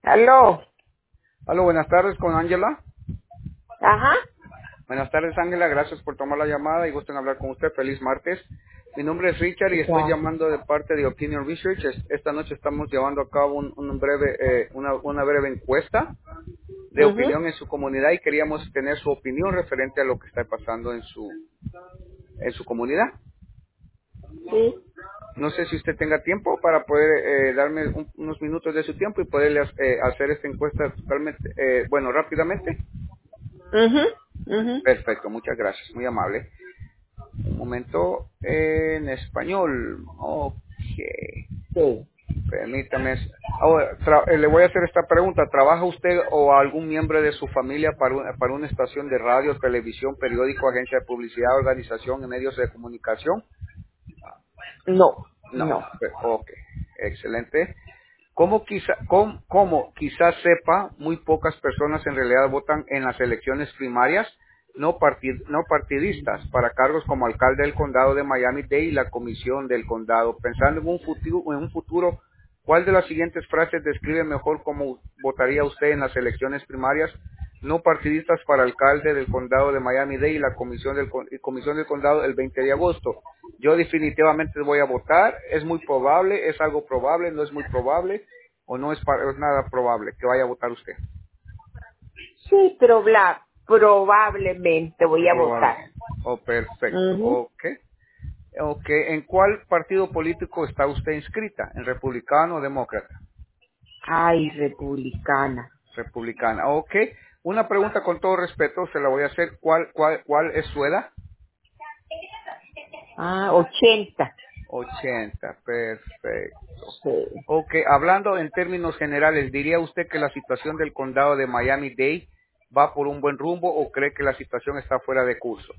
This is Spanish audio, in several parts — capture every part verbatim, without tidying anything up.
Aló. Aló, buenas tardes con Ángela. Ajá. Buenas tardes, Ángela. Gracias por tomar la llamada y gusto en hablar con usted. Feliz martes. Mi nombre es Richard y estoy Ya. llamando de parte de Opinion Research. Es- Esta noche estamos llevando a cabo un, un breve, eh, una, una breve encuesta de Mhm. opinión en su comunidad y queríamos tener su opinión referente a lo que está pasando en su, en su comunidad. Sí. No sé si usted tenga tiempo para poder eh, darme un- unos minutos de su tiempo y poderle eh, hacer esta encuesta totalmente, eh, bueno, rápidamente. Mhm. Mhm. Perfecto, muchas gracias, muy amable. Un momento, en español. Ok, Sí. permítame. Ahora, tra- eh, le voy a hacer esta pregunta. ¿Trabaja usted o algún miembro de su familia para, un- para una estación de radio, televisión, periódico, agencia de publicidad, organización y medios de comunicación? No. No. No. Pe- Ok, excelente. Como quizá, com- como quizás sepa, muy pocas personas en realidad votan en las elecciones primarias no, parti- no partidistas para cargos como alcalde del condado de Miami-Dade y la comisión del condado. Pensando en un futuro, en un futuro, ¿cuál de las siguientes frases describe mejor cómo votaría usted en las elecciones primarias no partidistas para alcalde del condado de Miami-Dade y la comisión del, con- y comisión del condado el veinte de agosto? Yo definitivamente voy a votar. Es muy probable, es algo probable, no es muy probable o no es, pa- es nada probable que vaya a votar usted. Sí, pero bla, probablemente voy a votar. Probablemente. Oh, perfecto. Mhm. Ok. Ok. ¿En cuál partido político está usted inscrita? ¿En republicano o demócrata? Ay, republicana. Republicana. Ok. Una pregunta con todo respeto, se la voy a hacer. ¿Cuál, cuál, cuál es su edad? Ah, ochenta. ochenta. Perfecto. Sí. Ok, hablando en términos generales, ¿diría usted que la situación del condado de Miami-Dade va por un buen rumbo o cree que la situación está fuera de curso?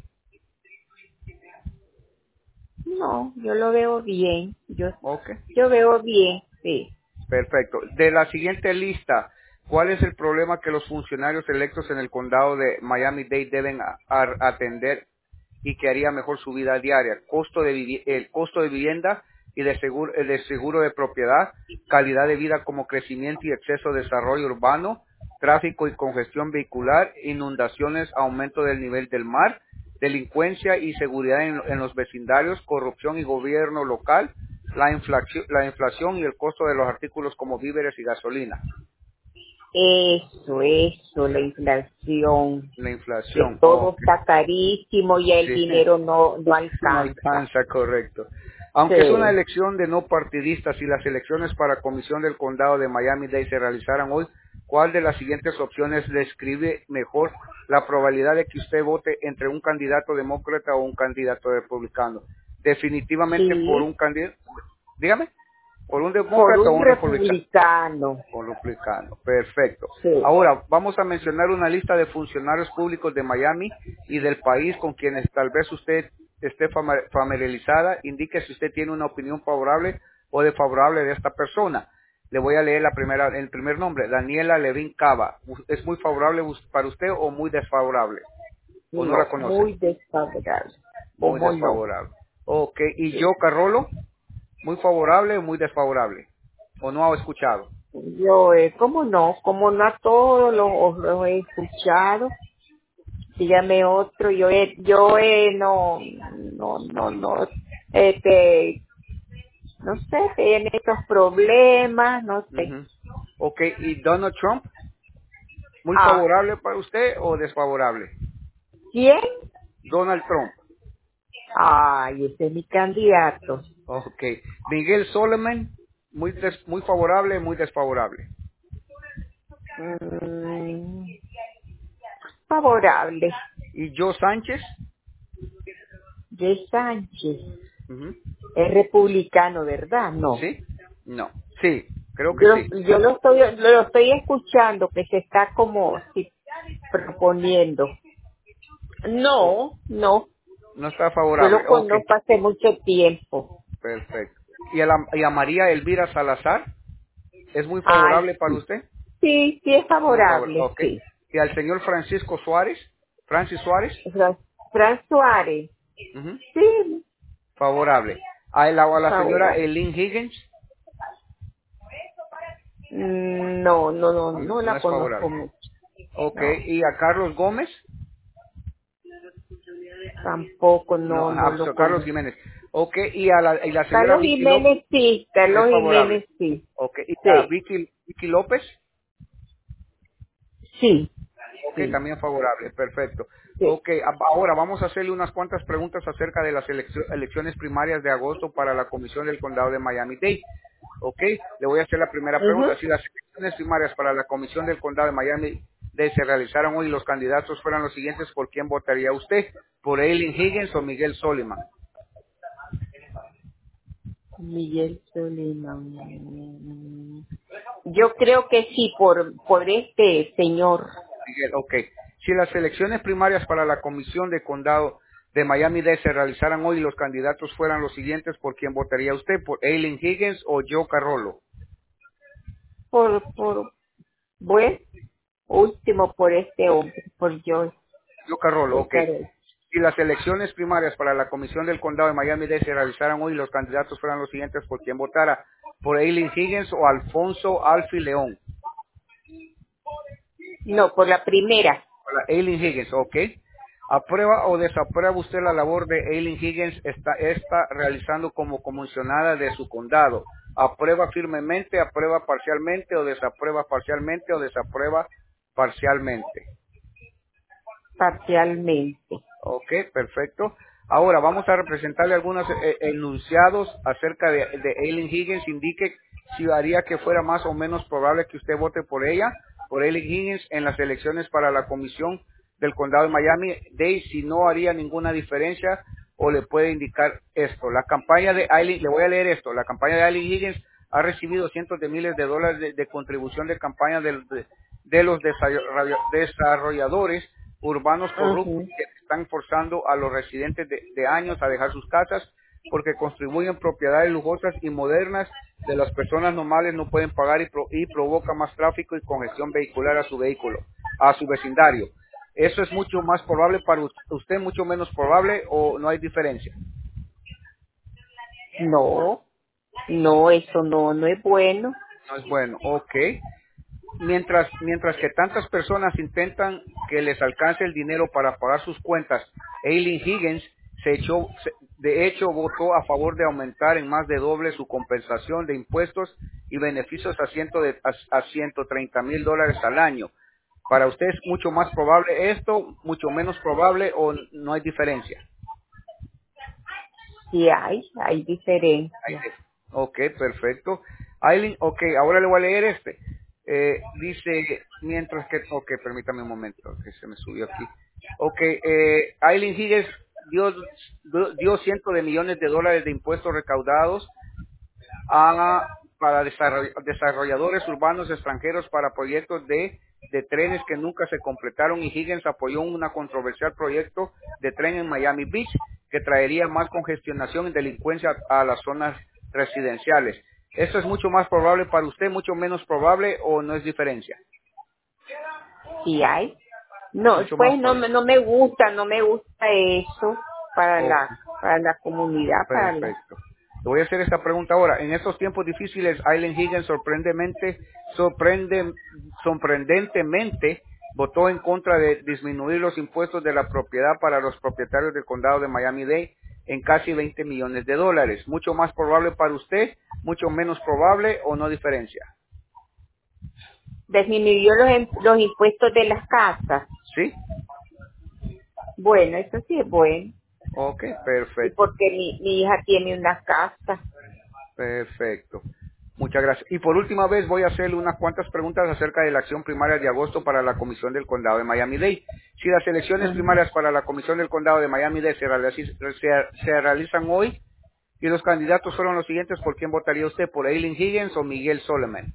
No, yo lo veo bien. Yo, Ok, yo veo bien. Sí. perfecto. De la siguiente lista, ¿cuál es el problema que los funcionarios electos en el condado de Miami-Dade deben a- a- atender y que haría mejor su vida diaria? Costo de vivi- el costo de vivienda y de seguro, el de seguro de propiedad, calidad de vida como crecimiento y exceso de desarrollo urbano, tráfico y congestión vehicular, inundaciones, aumento del nivel del mar, delincuencia y seguridad en, en los vecindarios, corrupción y gobierno local, la inflación, la inflación y el costo de los artículos como víveres y gasolina. Eso, eso, la inflación. La Que inflación, todo ok. está carísimo y el Sí. dinero no, no No alcanza. alcanza, correcto. Aunque es una Sí. elección de no partidistas y las elecciones para comisión del condado de Miami-Dade se realizaran hoy, ¿cuál de las siguientes opciones describe mejor la probabilidad de que usted vote entre un candidato demócrata o un candidato republicano? Definitivamente por un Sí, candidato, dígame, por un por demócrata o un un republicano. republicano. Con republicano, perfecto. Sí, Ahora, vamos a mencionar una lista de funcionarios públicos de Miami y del país con quienes tal vez usted esté fama- familiarizada. Indique si usted tiene una opinión favorable o desfavorable de esta persona. Le voy a leer la primera, el primer nombre, Daniela Levin Cava. ¿Es muy favorable us- para usted o muy desfavorable? ¿O no la no, conoce? muy desfavorable. Muy ¿Cómo no? desfavorable. Ok, ¿y Sí. yo, Carrolo? ¿Muy favorable o muy desfavorable? ¿O no ha escuchado? Yo, eh, ¿cómo no? ¿Cómo no a todos los los he escuchado? Dígame otro, yo he, yo he, no, no, no, no, este, no sé, tiene estos problemas, no sé. Ujú. Ok, ¿y Donald Trump? ¿Muy Ah, favorable para usted o desfavorable? ¿quién? Donald Trump. Ay, ese es mi candidato. Ok. Miguel Solomon, muy, des- muy favorable, muy desfavorable. Mm, favorable. ¿Y Joe Sánchez? De Sánchez. Ujú. Es republicano, ¿verdad? No. ¿Sí? No. Sí, creo que Yo, sí. yo lo estoy, lo estoy escuchando que se está como sí, proponiendo. Oh, No, no. no está Yo favorable. lo Ok, conozco hace mucho tiempo. perfecto. ¿Y a, la- y a María Elvira Salazar? ¿Es muy Ay, favorable para sí. usted? Sí, sí es Muy favorable. favorable, Ok. sí. ¿Y al señor Francisco Suárez? ¿Francis Suárez? Fran, Fran Suárez, Ujú. sí, Favorable. ¿A la, a la señora favorable. Eileen Higgins? Mm, no, no, no, no No la es conozco favorable. mucho. Ok, No, ¿y a Carlos Gómez? tampoco, No, no, no a lo Carlos conozco. Jiménez. Ok, ¿y a la, y la señora Carlos Vicky López? Jiménez sí, Es Carlos favorable. Jiménez sí. Ok, ¿y a Sí, Vicky, Vicky López? sí, Ok, sí, también favorable, perfecto. sí. Ok, a- ahora vamos a hacerle unas cuantas preguntas acerca de las eleccio- elecciones primarias de agosto para la Comisión del Condado de Miami-Dade. Ok, le voy a hacer la primera pregunta. Ujú. Si las elecciones primarias para la Comisión del Condado de Miami-Dade se realizaran hoy y los candidatos fueran los siguientes, ¿por quién votaría usted? ¿Por Eileen Higgins o Miguel Soliman? Miguel Soliman. Yo creo que sí, por, por este señor. Miguel, ok. Si las elecciones primarias para la Comisión de Condado de Miami-Dade se realizaran hoy y los candidatos fueran los siguientes, ¿por quién votaría usted? ¿Por Eileen Higgins o Joe Carrollo? Por, por, bueno, último por este hombre, por Joe, Joe Carrollo, Joe ok. Carol. Si las elecciones primarias para la Comisión del Condado de Miami-Dade se realizaran hoy y los candidatos fueran los siguientes, ¿por quién votara? ¿Por Eileen Higgins o Alfonso Alfi León? No, por la primera. Hola, Eileen Higgins, ok. ¿Aprueba o desaprueba usted la labor de Eileen Higgins está, está realizando como comisionada de su condado? ¿Aprueba firmemente, aprueba parcialmente o desaprueba parcialmente o desaprueba parcialmente? Parcialmente. Ok, perfecto. Ahora vamos a representarle algunos eh, enunciados acerca de, de Eileen Higgins. Indique si haría que fuera más o menos probable que usted vote por ella, por Eileen Higgins, en las elecciones para la comisión del condado de Miami-Dade, si no haría ninguna diferencia, o le puede indicar esto. La campaña de Eileen, le voy a leer esto, la campaña de Eileen Higgins ha recibido cientos de miles de dólares de, de contribución de campaña del- de, de los desarroll- desarrolladores urbanos corruptos Ujú. que están forzando a los residentes de, de años a dejar sus casas porque construyen propiedades lujosas y modernas de las personas normales no pueden pagar y, pro- y provoca más tráfico y congestión vehicular a su vehículo, a su vecindario. ¿Eso es mucho más probable para u- usted, mucho menos probable o no hay diferencia? No, no, eso no, no es bueno. No es bueno, ok. Mientras, mientras que tantas personas intentan que les alcance el dinero para pagar sus cuentas, Eileen Higgins se echó, se- de hecho votó a favor de aumentar en más de doble su compensación de impuestos y beneficios a, ciento de, a, a ciento treinta mil dólares al año. ¿Para usted es mucho más probable esto, mucho menos probable o no hay diferencia? Sí hay, hay Ahí diferencia. sí. Ok, perfecto. Aileen, ok, ahora le voy a leer este. Eh, dice, mientras que, ok, permítame un momento, que se me subió aquí. Ok, eh, Aileen Higgins dio, dio cientos de millones de dólares de impuestos recaudados a, para desarroll- desarrolladores urbanos extranjeros para proyectos de, de trenes que nunca se completaron y Higgins apoyó un controversial proyecto de tren en Miami Beach que traería más congestionación y delincuencia a las zonas residenciales. ¿Eso es mucho más probable para usted, mucho menos probable o no es diferencia? Sí hay. No, Mucho más pues no, probable. me- no me gusta, no me gusta eso para Ok. la, para la comunidad, para la, Perfecto. Le voy a hacer esta pregunta ahora. En estos tiempos difíciles, Aileen Higgins sorprendentemente, sorprende, sorprendentemente votó en contra de disminuir los impuestos de la propiedad para los propietarios del condado de Miami-Dade en casi veinte millones de dólares. ¿Mucho más probable para usted? ¿Mucho menos probable o no diferencia? disminuyó los, im- los impuestos de las casas. ¿Sí? Bueno, eso sí es bueno. Ok, Y perfecto. porque mi, mi hija tiene una casa. Perfecto. Muchas gracias. Y por última vez voy a hacerle unas cuantas preguntas acerca de la acción primaria de agosto para la Comisión del Condado de Miami-Dade. Si las elecciones Ujú. primarias para la Comisión del Condado de Miami-Dade se, realici- se- se realizan hoy y los candidatos fueron los siguientes, ¿por quién votaría usted? ¿Por Eileen Higgins o Miguel Solomon?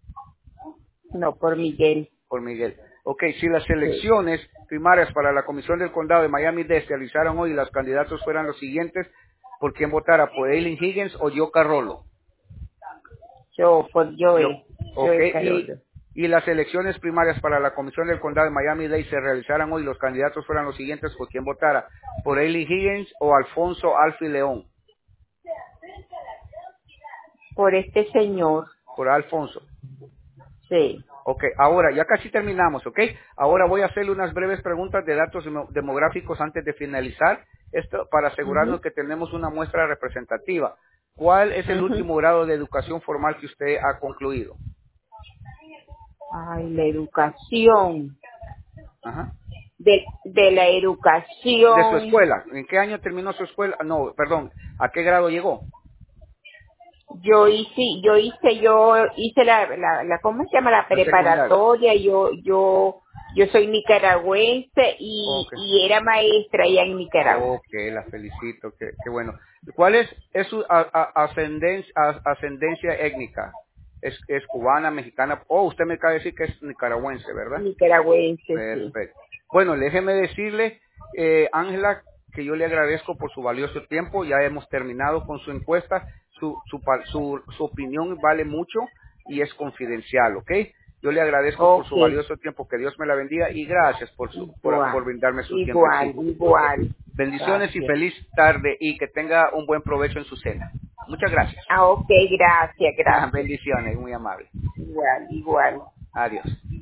No, por Miguel. Por Miguel. Ok, si las Sí. elecciones primarias para la Comisión del Condado de Miami-Dade se realizaron hoy y los candidatos fueran los siguientes, ¿por quién votara? ¿Por Eileen Higgins o Joe Carrollo? Yo, por Yo, Joe. ok, Joe y, Carollo. y las elecciones primarias para la Comisión del Condado de Miami-Dade se realizaran hoy, los candidatos fueran los siguientes, ¿por quién votara? ¿Por Eileen Higgins o Alfonso Alfi León? Por este señor. Por Alfonso. Sí. Ok, ahora ya casi terminamos, ok. Ahora voy a hacerle unas breves preguntas de datos demo- demográficos antes de finalizar esto para Ujú, asegurarnos que tenemos una muestra representativa. ¿Cuál es el ujú. último grado de educación formal que usted ha concluido? Ay, la educación. Ajá. De, de la De su educación. escuela. ¿En qué año terminó su escuela? No, perdón. ¿A qué grado llegó? Yo hice, yo hice, yo hice la, la, la, ¿cómo se llama? La La secundaria. preparatoria. Yo, yo, yo soy nicaragüense y, Ok. y era maestra allá en Nicaragua. Ok, la felicito, qué, qué bueno. ¿Cuál es, es su a- a- ascendencia, a- ascendencia étnica? ¿Es, es cubana, mexicana? Oh, usted me acaba de decir que es nicaragüense, ¿verdad? Nicaragüense, sí. Perfecto. Bueno, déjeme decirle, eh, Ángela, que yo le agradezco por su valioso tiempo. Ya hemos terminado con su encuesta. Su, su, pa- su, su opinión vale mucho y es confidencial, ¿ok? Yo le agradezco por Ok, su valioso tiempo. Que Dios me la bendiga y gracias por, su, por, por igual, brindarme su igual, tiempecito. igual. Bendiciones y Gracias. feliz tarde y que tenga un buen provecho en su cena. Muchas gracias. Ah, ok, gracias, gracias. Bendiciones, muy amable. Igual, igual. Adiós.